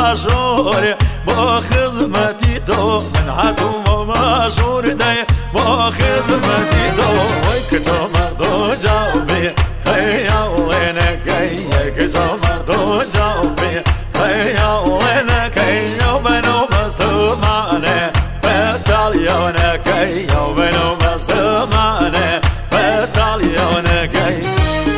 مشهور با خدمتی تو من حتم و مشهور دی با خدمتی تو وای که تو مردو جاوبی خیال نکی که تو مردو جاوبی خیال نکی و منو مستمانه بتالیون نکی و منو مستمانه بتالیون نکی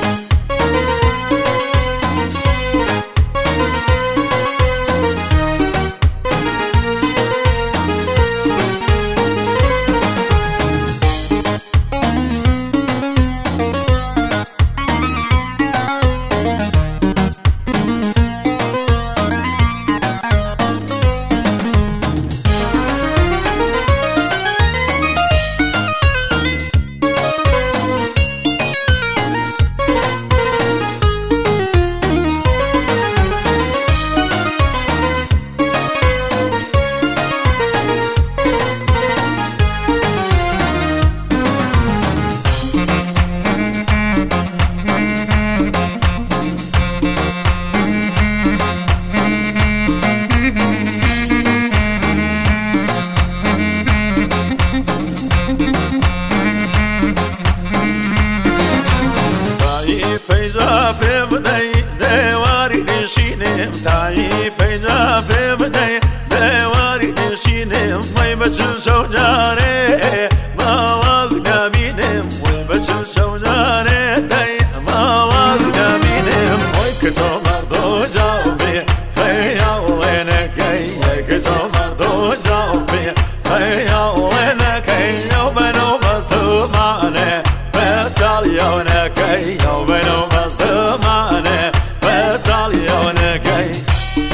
تایی پیدا بده دواری نشینم وای بچه شوجاره ما وقت نبینم وای بچه شوجاره دی ما وقت نبینم وای که تو مردو جاوبی خیال نکی که تو مردو جاوبی خیال نکی و منو مستمانه بتالیون نکی و منو مستمانه بتالیون نکی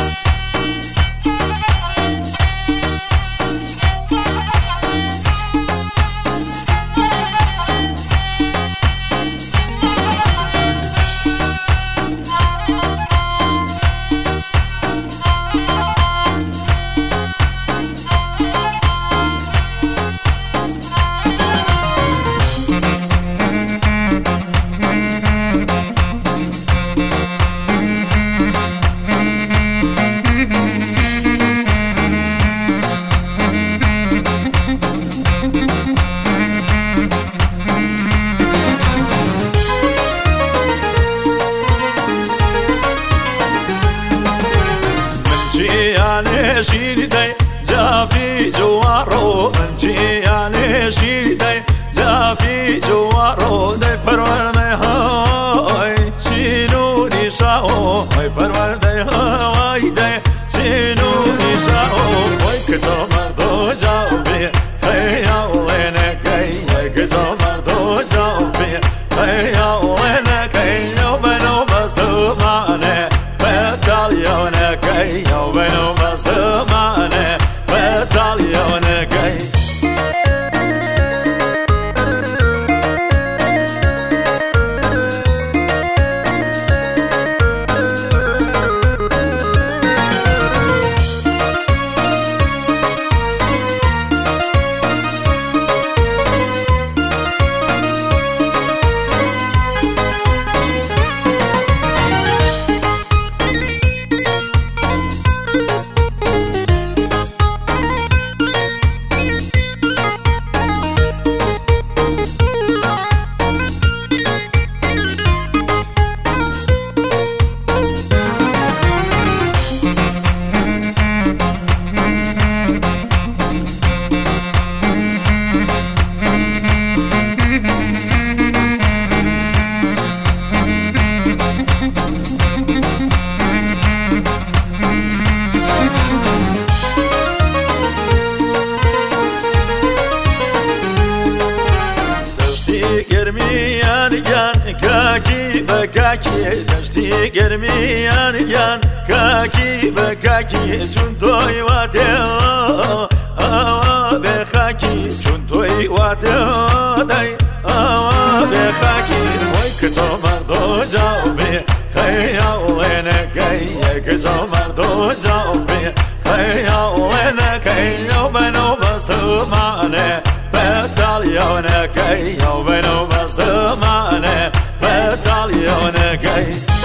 شيردي جافي جوارو من جياني شيردي جافي جوارو دي پرور دي هاي شينو نشاو هاي پرور دي هاي دي شينو نشاو وای که تو مردو جاوبی خیال نکی که تو مردو جاوبی خیال نکی و منو مستمانه بتالیون نکی و منو مستمانه بتالیون نکی کاکی بکاکی دشتی گرمیان گان کاکی بکاکی چون توی واته آوا بخاکی چون توی واته دای آوا بخاکی وای که تو مردو جاوبی خیال نکی که تو مردو جاوبی خیال نکی و منو مستمانه بتالیون نکی و منو مستمانه بتالیون نکی